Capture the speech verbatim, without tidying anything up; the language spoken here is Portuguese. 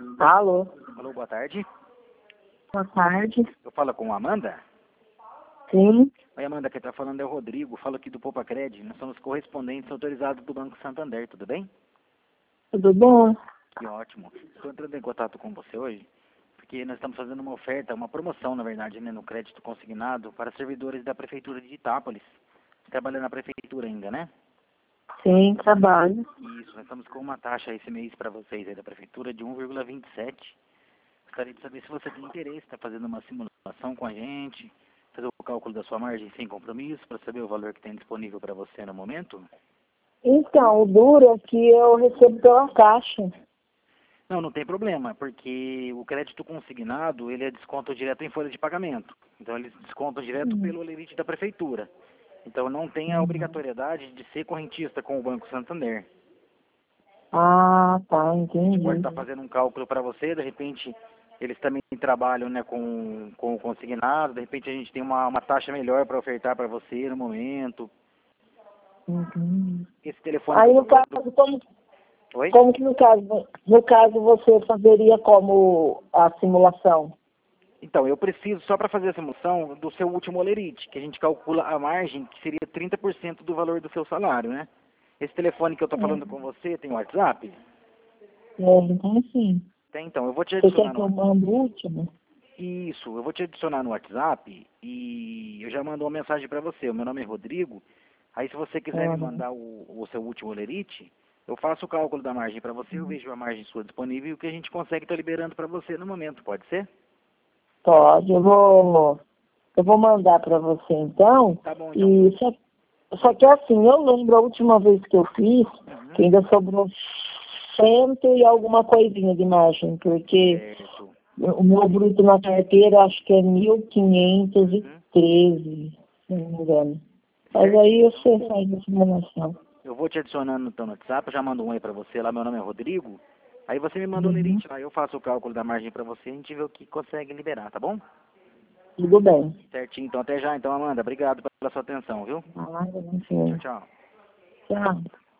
Alô, Alô, boa tarde. boa tarde. Eu falo com a Amanda? Sim, Oi, Amanda, quem está falando é o Rodrigo. Falo aqui do Poupa Cred. Nós somos correspondentes autorizados do Banco Santander, tudo bem? tudo bom? Que ótimo. Estou entrando em contato com você hoje porque nós estamos fazendo uma oferta, uma promoção, na verdade, né, no crédito consignado para servidores da Prefeitura de Itápolis. Você trabalha na Prefeitura ainda, né? Sim, trabalho. Isso, nós estamos com uma taxa esse mês para vocês aí da Prefeitura de um vírgula vinte e sete. Gostaria de saber se você tem interesse, está fazendo uma simulação com a gente, fazer o cálculo da sua margem sem compromisso, para saber o valor que tem disponível para você no momento. Então, o duro é que eu recebo pela caixa. Não, não tem problema, porque o crédito consignado, ele é desconto direto em folha de pagamento. Então, eles descontam direto Hum, pelo olerite da Prefeitura. Então, não tem a uhum. obrigatoriedade de ser correntista com o Banco Santander. Ah, tá, A gente pode entendi. estar fazendo um cálculo para você, de repente eles também trabalham, né, com, com o consignado, de repente a gente tem uma, uma taxa melhor para ofertar para você no momento. Entendi. Esse telefone que Aí, eu no estou caso, falando... como, Oi? como que no caso, no caso você fazeria como a simulação? Então, eu preciso, só para fazer a simulação, do seu último olerite, que a gente calcula a margem, que seria trinta por cento do valor do seu salário, né? Esse telefone que eu estou falando com você tem WhatsApp? É, então sim. Tem, então, eu vou te Você quer adicionar que no eu WhatsApp. mande o último? Isso, eu vou te adicionar no WhatsApp e eu já mando uma mensagem para você. O meu nome é Rodrigo. Aí se você quiser me Uhum. mandar o, o seu último olerite, eu faço o cálculo da margem para você, eu vejo a margem sua disponível e o que a gente consegue estar liberando para você no momento, pode ser? Pode, eu vou, eu vou mandar para você então. Tá bom, então. E só, só que assim, eu lembro a última vez que eu fiz, que Uhum. ainda sobrou cento e alguma coisinha de margem, porque Certo. o meu bruto na carteira acho que é mil quinhentos e Uhum. treze, se não me engano. Mas aí Certinho. você faz a simulação. Eu vou te adicionando então no WhatsApp, eu já mando um aí para você lá, meu nome é Rodrigo. Aí você me manda o Uhum. olerite lá, eu faço o cálculo da margem para você e a gente vê o que consegue liberar, tá bom? Tudo bem. Certinho, então até já, então Amanda, obrigado pela sua atenção, viu? Ah, Tchau, enfim. tchau. Tchau.